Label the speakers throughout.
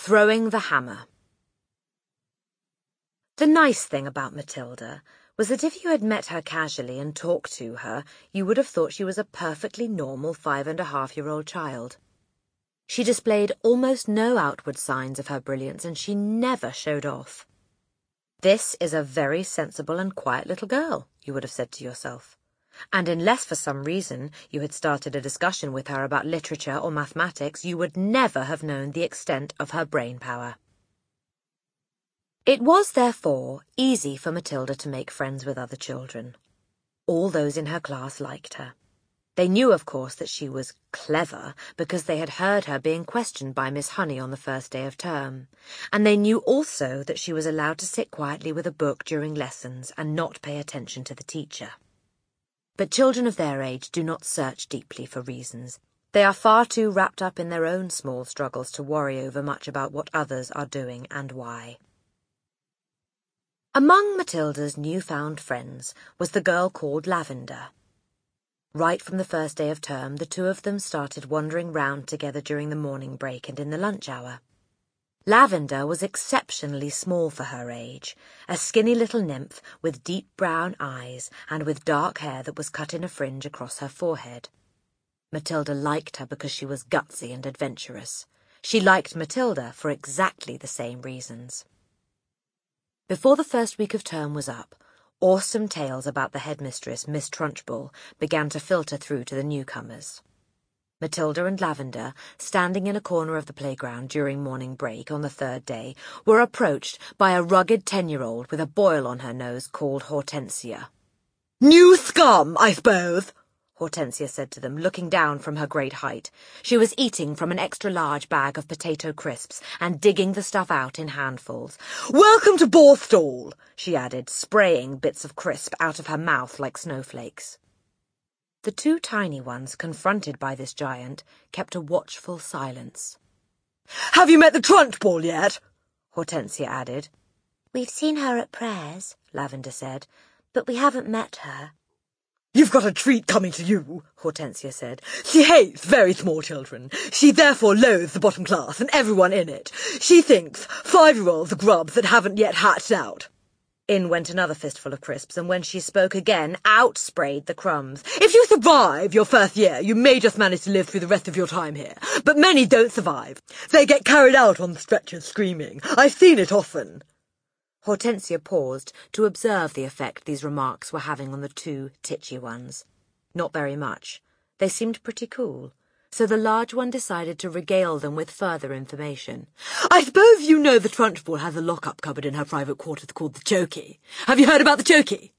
Speaker 1: Throwing the Hammer. The nice thing about Matilda was that if you had met her casually and talked to her, you would have thought she was a perfectly normal 5-and-a-half-year-old child. She displayed almost no outward signs of her brilliance, and she never showed off. This is a very sensible and quiet little girl, you would have said to yourself. And unless for some reason you had started a discussion with her about literature or mathematics, you would never have known the extent of her brain power. It was, therefore, easy for Matilda to make friends with other children. All those in her class liked her. They knew, of course, that she was clever because they had heard her being questioned by Miss Honey on the first day of term, and they knew also that she was allowed to sit quietly with a book during lessons and not pay attention to the teacher. But children of their age do not search deeply for reasons. They are far too wrapped up in their own small struggles to worry over much about what others are doing and why. Among Matilda's newfound friends was the girl called Lavender. Right from the first day of term, the two of them started wandering round together during the morning break and in the lunch hour. Lavender was exceptionally small for her age, a skinny little nymph with deep brown eyes and with dark hair that was cut in a fringe across her forehead. Matilda liked her because she was gutsy and adventurous. She liked Matilda for exactly the same reasons. Before the first week of term was up, awesome tales about the headmistress, Miss Trunchbull, began to filter through to the newcomers. Matilda and Lavender, standing in a corner of the playground during morning break on the third day, were approached by a rugged 10-year-old with a boil on her nose called Hortensia. "New scum, I suppose," Hortensia said to them, looking down from her great height. She was eating from an extra-large bag of potato crisps and digging the stuff out in handfuls. "Welcome to Borstal," she added, spraying bits of crisp out of her mouth like snowflakes. The two tiny ones, confronted by this giant, kept a watchful silence. "Have you met the Trunchbull yet?" Hortensia added.
Speaker 2: "We've seen her at prayers," Lavender said, "but we haven't met her."
Speaker 3: "You've got a treat coming to you," Hortensia said. "She hates very small children. She therefore loathes the bottom class and everyone in it. She thinks 5-year-olds are grubs that haven't yet hatched out."
Speaker 1: In went another fistful of crisps, and when she spoke again, out sprayed the crumbs.
Speaker 3: "If you survive your first year, you may just manage to live through the rest of your time here. But many don't survive. They get carried out on the stretchers screaming. I've seen it often."
Speaker 1: Hortensia paused to observe the effect these remarks were having on the two titchy ones. Not very much. They seemed pretty cool. So the large one decided to regale them with further information.
Speaker 3: "I suppose you know the Trunchbull has a lock-up cupboard in her private quarters called the Chokey. Have you heard about the Chokey?"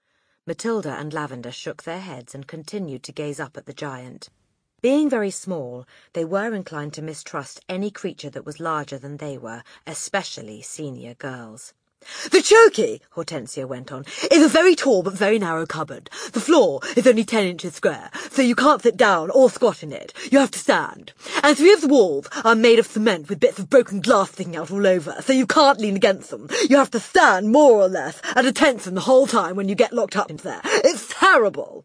Speaker 1: Matilda and Lavender shook their heads and continued to gaze up at the giant. Being very small, they were inclined to mistrust any creature that was larger than they were, especially senior girls.
Speaker 3: "The Chokey," Hortensia went on, "is a very tall but very narrow cupboard. The floor is only 10 inches square, so you can't sit down or squat in it. You have to stand. And 3 of the walls are made of cement with bits of broken glass sticking out all over, so you can't lean against them. You have to stand, more or less, at attention the whole time when you get locked up into there. It's terrible."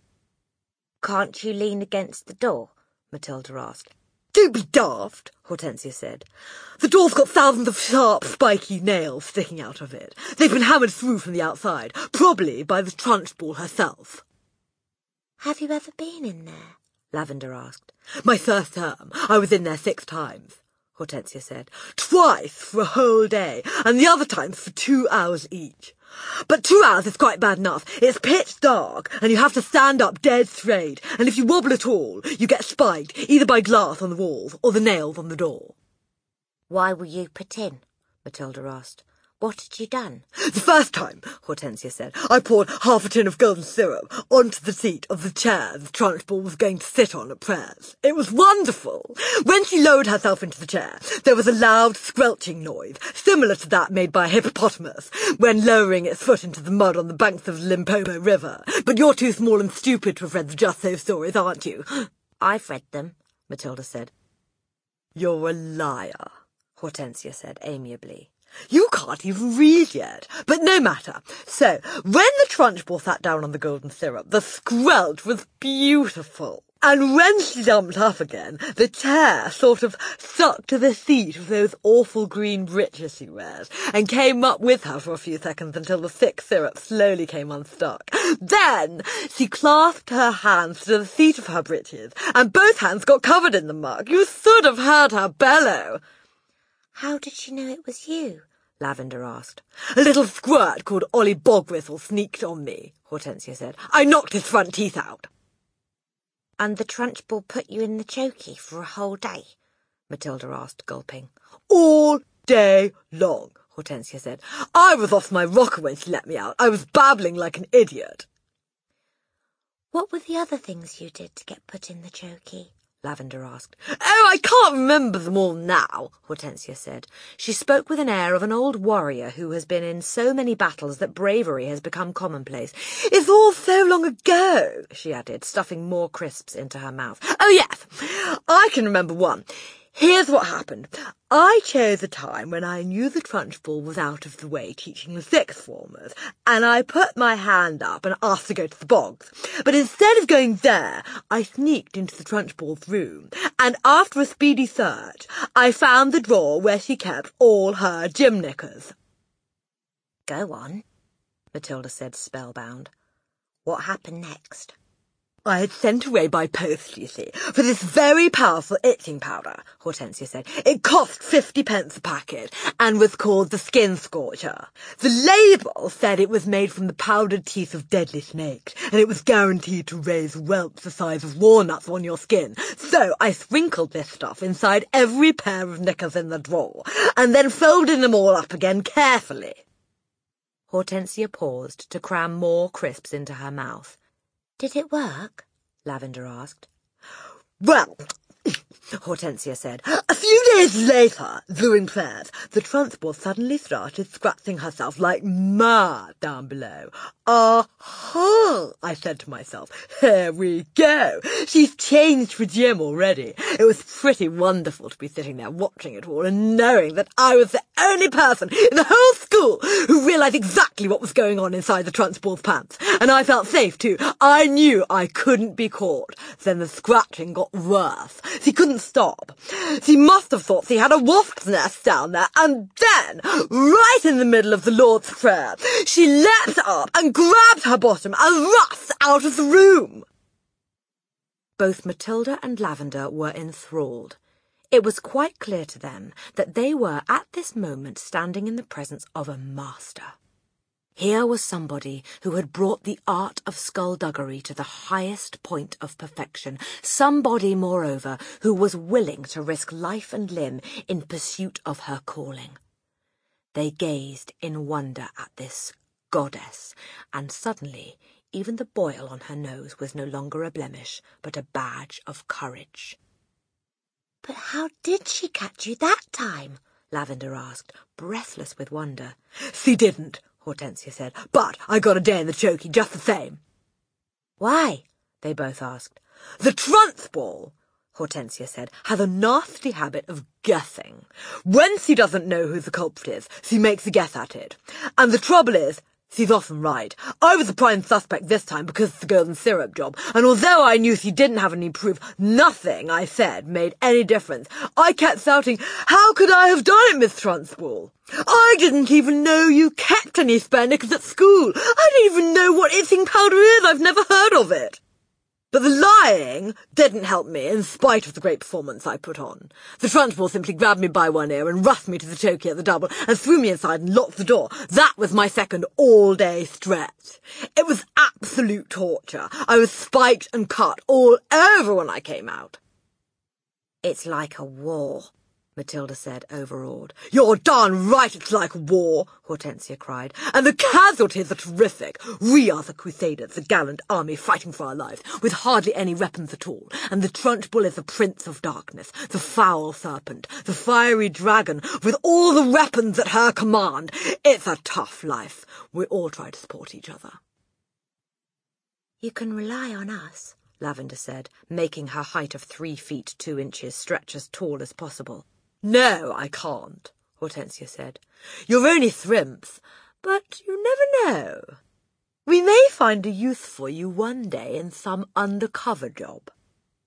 Speaker 2: "Can't you lean against the door?"
Speaker 1: Matilda asked.
Speaker 3: "Don't be daft," Hortensia said. "The door's got thousands of sharp, spiky nails sticking out of it. They've been hammered through from the outside, probably by the Trunchbull herself."
Speaker 2: "Have you ever been in there?"
Speaker 1: Lavender asked.
Speaker 3: "My first term. I was in there 6 times, Hortensia said. "Twice for a whole day, and the other times for 2 hours each. But 2 hours is quite bad enough. It's pitch dark, and you have to stand up dead straight, and if you wobble at all, you get spiked, either by glass on the walls or the nails on the door."
Speaker 2: "Why were you put in?" Matilda asked. "What had you done?"
Speaker 3: "The first time," Hortensia said, "I poured half a tin of golden syrup onto the seat of the chair the Trunchbull was going to sit on at prayers. It was wonderful. When she lowered herself into the chair, there was a loud squelching noise, similar to that made by a hippopotamus when lowering its foot into the mud on the banks of the Limpopo River. But you're too small and stupid to have read the Just So stories, aren't you?"
Speaker 2: "I've read them,"
Speaker 1: Matilda said.
Speaker 3: "You're a liar," Hortensia said amiably. "You can't even read yet, but no matter. So, when the Trunchbull sat down on the golden syrup, the squelch was beautiful. And when she jumped up again, the chair sort of stuck to the seat of those awful green breeches she wears, and came up with her for a few seconds until the thick syrup slowly came unstuck. Then she clasped her hands to the seat of her breeches, and both hands got covered in the muck. You should have heard her bellow.
Speaker 2: How did she know it was you?
Speaker 1: Lavender asked.
Speaker 3: A little squirt called Ollie Bogwhistle sneaked on me, Hortensia said. I knocked his front teeth out.
Speaker 2: And the Trunchbull put you in the chokey for a whole day?
Speaker 1: Matilda asked, gulping.
Speaker 3: All day long, Hortensia said. I was off my rocker when she let me out. I was babbling like an idiot.
Speaker 2: What were the other things you did to get put in the chokey?
Speaker 1: Lavender asked.
Speaker 3: Oh, I can't remember them all now,
Speaker 1: Hortensia said. She spoke with an air of an old warrior who has been in so many battles that bravery has become commonplace.
Speaker 3: It's all so long ago,
Speaker 1: she added, stuffing more crisps into her mouth.
Speaker 3: Oh, yes, I can remember one. Here's what happened. I chose a time when I knew the Trunchbull was out of the way teaching the sixth formers, and I put my hand up and asked to go to the bogs. But instead of going there, I sneaked into the Trunchbull's room, and after a speedy search, I found the drawer where she kept all her gym knickers.
Speaker 2: Go on,
Speaker 1: Matilda said, spellbound.
Speaker 2: What happened next?
Speaker 3: I had sent away by post, you see, for this very powerful itching powder, Hortensia said. It cost 50 pence a packet and was called the Skin Scorcher. The label said it was made from the powdered teeth of deadly snakes, and it was guaranteed to raise whelps the size of walnuts on your skin. So I sprinkled this stuff inside every pair of knickers in the drawer, and then folded them all up again carefully.
Speaker 1: Hortensia paused to cram more crisps into her mouth.
Speaker 2: Did it work?
Speaker 1: Lavender asked.
Speaker 3: Well,
Speaker 1: Hortensia said.
Speaker 3: A few days later, during prayers, the Trunchbull suddenly started scratching herself like mad down below. Aha! I said to myself, here we go. She's changed for Jim already. It was pretty wonderful to be sitting there watching it all and knowing that I was the only person in the whole school who realised exactly what was going on inside the Trunchbull's pants. And I felt safe too. I knew I couldn't be caught. Then the scratching got worse. She couldn't stop. She must have thought she had a wasp's nest down there, and then, right in the middle of the Lord's Prayer, she leapt up and grabbed her bottom and rushed out of the room.
Speaker 1: Both Matilda and Lavender were enthralled. It was quite clear to them that they were at this moment standing in the presence of a master. Here was somebody who had brought the art of skullduggery to the highest point of perfection, somebody, moreover, who was willing to risk life and limb in pursuit of her calling. They gazed in wonder at this goddess, and suddenly even the boil on her nose was no longer a blemish, but a badge of courage.
Speaker 2: But how did she catch you that time?
Speaker 1: Lavender asked, breathless with wonder.
Speaker 3: She didn't, Hortensia said, but I got a day in the chokey just the same.
Speaker 2: Why?
Speaker 1: They both asked.
Speaker 3: The Trunchbull, Hortensia said, has a nasty habit of guessing. When she doesn't know who the culprit is, she makes a guess at it. And the trouble is, she's often right. I was the prime suspect this time because it's the golden syrup job, and although I knew she didn't have any proof, nothing I said made any difference. I kept shouting, "How could I have done it, Miss Trunchbull? I didn't even know you kept any spare knickers at school. I didn't even know what itching powder is. I've never heard of it." But the lying didn't help me, in spite of the great performance I put on. The Trunchbull simply grabbed me by one ear and rushed me to the chokey at the double and threw me inside and locked the door. That was my second all-day stretch. It was absolute torture. I was spiked and cut all over when I came out.
Speaker 2: It's like a war,
Speaker 1: Matilda said, overawed.
Speaker 3: You're darn right it's like war, Hortensia cried. And the casualties are terrific. We are the Crusaders, the gallant army fighting for our lives, with hardly any weapons at all. And the Trunchbull is the Prince of Darkness, the foul serpent, the fiery dragon, with all the weapons at her command. It's a tough life. We all try to support each other.
Speaker 2: You can rely on us,
Speaker 1: Lavender said, making her height of 3 feet 2 inches stretch as tall as possible.
Speaker 3: No, I can't, Hortensia said. You're only thrimps, but you never know. We may find a use for you one day in some undercover job.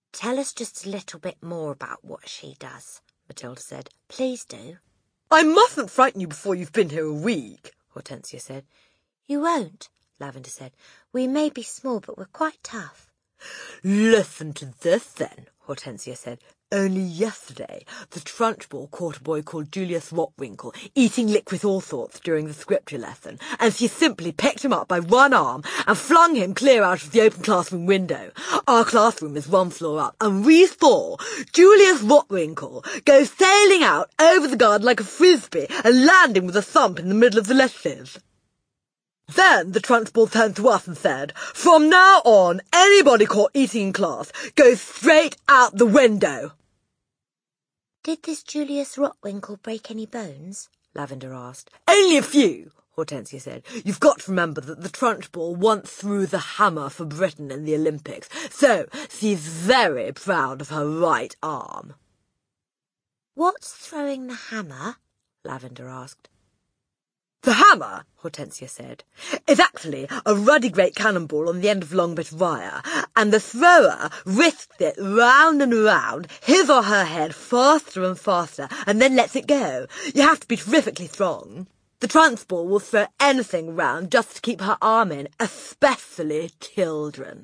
Speaker 2: Tell us just a little bit more about what she does, Matilda said. Please do.
Speaker 3: I mustn't frighten you before you've been here a week, Hortensia said.
Speaker 2: You won't, Lavender said. We may be small, but we're quite tough.
Speaker 3: Listen to this, then, Hortensia said. Only yesterday, the Trunchbull caught a boy called Julius Rotwinkle eating liquid all sorts during the scripture lesson, and she simply picked him up by one arm and flung him clear out of the open classroom window. Our classroom is one floor up, and we saw Julius Rotwinkle go sailing out over the garden like a frisbee and landing with a thump in the middle of the lessons. Then the Trunchbull turned to us and said, "From now on, anybody caught eating in class goes straight out the window."
Speaker 2: Did this Julius Rotwinkle break any bones?
Speaker 3: Lavender asked. Only a few, Hortensia said. You've got to remember that the Trunchbull once threw the hammer for Britain in the Olympics, so she's very proud of her right arm.
Speaker 2: What's throwing the hammer? Lavender asked.
Speaker 3: The hammer, Hortensia said, is actually a ruddy great cannonball on the end of a long bit of wire, and the thrower whisks it round and round, his or her head faster and faster, and then lets it go. You have to be terrifically strong. The Trunchbull will throw anything round just to keep her arm in, especially children.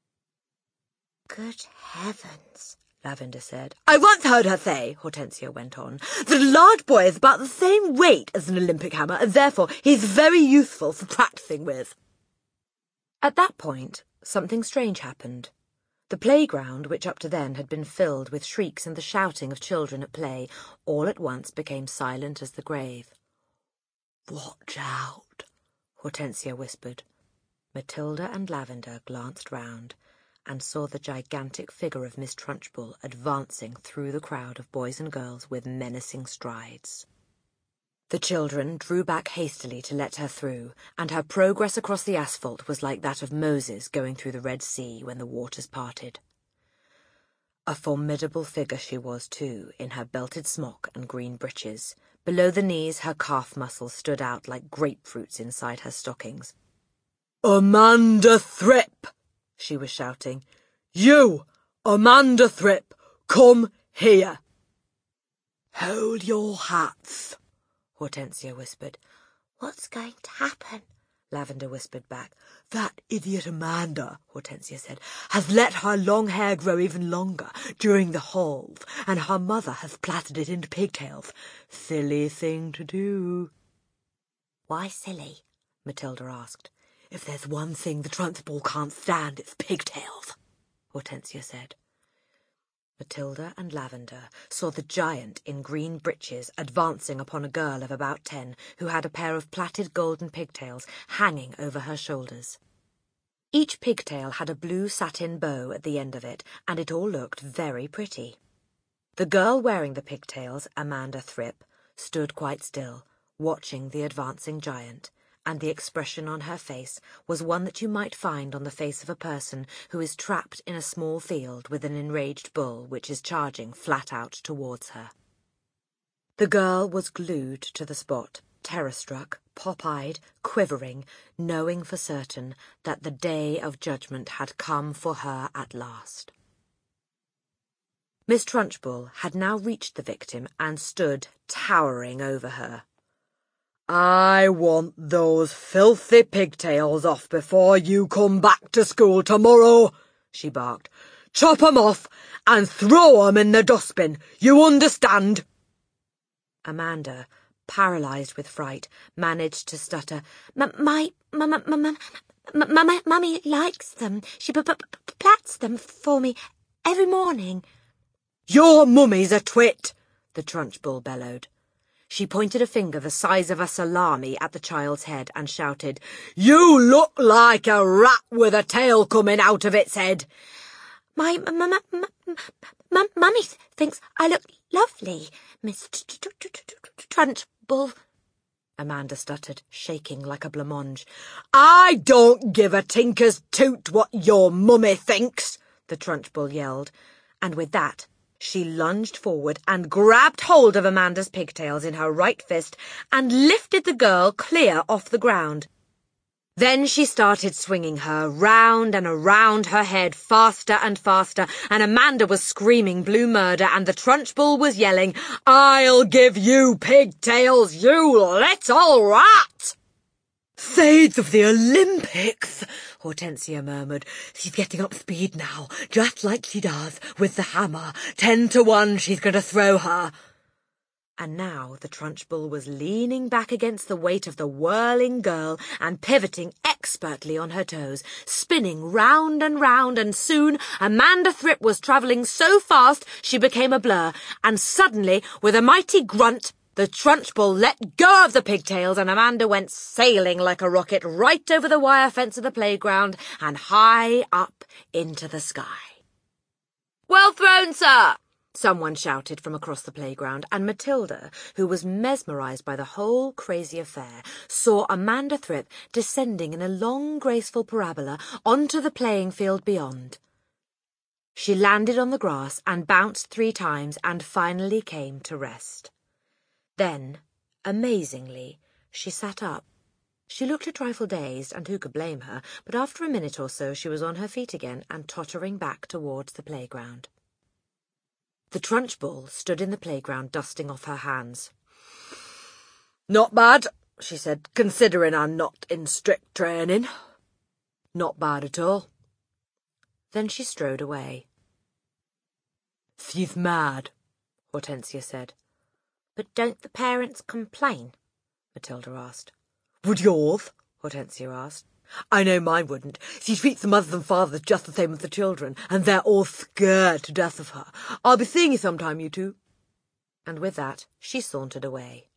Speaker 2: Good heavens,
Speaker 3: Lavender said. I once heard her say, Hortensia went on, that a large boy is about the same weight as an Olympic hammer, and therefore he's very useful for practising with.
Speaker 1: At that point, something strange happened. The playground, which up to then had been filled with shrieks and the shouting of children at play, all at once became silent as the grave.
Speaker 3: Watch out, Hortensia whispered.
Speaker 1: Matilda and Lavender glanced round and saw the gigantic figure of Miss Trunchbull advancing through the crowd of boys and girls with menacing strides. The children drew back hastily to let her through, and her progress across the asphalt was like that of Moses going through the Red Sea when the waters parted. A formidable figure she was, too, in her belted smock and green breeches. Below the knees her calf muscles stood out like grapefruits inside her stockings.
Speaker 3: "Amanda Thripp!" she was shouting. "You, Amanda Thripp, come here." "Hold your hats," Hortensia whispered.
Speaker 2: What's going to happen?
Speaker 3: Lavender whispered back. "That idiot Amanda," Hortensia said, "has let her long hair grow even longer during the halls, and her mother has plaited it into pigtails. Silly thing to do."
Speaker 2: Why silly?
Speaker 1: Matilda asked.
Speaker 3: "If there's one thing the Trunchbull can't stand, it's pigtails," Hortensia said.
Speaker 1: Matilda and Lavender saw the giant in green breeches advancing upon a girl of about 10 who had a pair of plaited golden pigtails hanging over her shoulders. Each pigtail had a blue satin bow at the end of it, and it all looked very pretty. The girl wearing the pigtails, Amanda Thripp, stood quite still, watching the advancing giant, and the expression on her face was one that you might find on the face of a person who is trapped in a small field with an enraged bull which is charging flat out towards her. The girl was glued to the spot, terror-struck, pop-eyed, quivering, knowing for certain that the day of judgment had come for her at last. Miss Trunchbull had now reached the victim and stood towering over her.
Speaker 3: "I want those filthy pigtails off before you come back to school tomorrow," she barked. "Chop 'em off and throw 'em in the dustbin. You understand?"
Speaker 1: Amanda, paralysed with fright, managed to stutter, "Mummy likes them. She plaits them for me every morning."
Speaker 3: "Your mummy's a twit," the Trunchbull bellowed.
Speaker 1: She pointed a finger the size of a salami at the child's head and shouted,
Speaker 3: "You look like a rat with a tail coming out of its head."
Speaker 2: My mummy thinks I look lovely, Miss Trunchbull,"
Speaker 1: Amanda stuttered, shaking like a blancmange.
Speaker 3: "I don't give a tinker's toot what your mummy thinks," the Trunchbull yelled,
Speaker 1: and with that she lunged forward and grabbed hold of Amanda's pigtails in her right fist and lifted the girl clear off the ground. Then she started swinging her round and around her head, faster and faster, and Amanda was screaming blue murder, and the Trunchbull was yelling, "I'll give you pigtails, you little rat!"
Speaker 3: "Fades of the Olympics," Hortensia murmured. "She's getting up speed now, just like she does with the hammer. 10 to 1 she's going to throw her."
Speaker 1: And now the Trunchbull was leaning back against the weight of the whirling girl and pivoting expertly on her toes, spinning round, and soon Amanda Thripp was travelling so fast she became a blur, and suddenly, with a mighty grunt, the Trunchbull let go of the pigtails and Amanda went sailing like a rocket right over the wire fence of the playground and high up into the sky. "Well thrown, sir!" someone shouted from across the playground, and Matilda, who was mesmerised by the whole crazy affair, saw Amanda Thripp descending in a long, graceful parabola onto the playing field beyond. She landed on the grass and bounced 3 times and finally came to rest. Then, amazingly, she sat up. She looked a trifle dazed, and who could blame her, but after a minute or so she was on her feet again and tottering back towards the playground. The Trunchbull stood in the playground dusting off her hands.
Speaker 3: "Not bad," she said, "considering I'm not in strict training. Not bad at all."
Speaker 1: Then she strode away.
Speaker 3: "She's mad,"
Speaker 1: Hortensia said.
Speaker 2: "But don't the parents complain?"
Speaker 1: Matilda asked.
Speaker 3: "Would yours?"
Speaker 1: Hortensia asked.
Speaker 3: "I know mine wouldn't. She treats the mothers and fathers just the same as the children, and they're all scared to death of her. I'll be seeing you sometime, you two."
Speaker 1: And with that she sauntered away.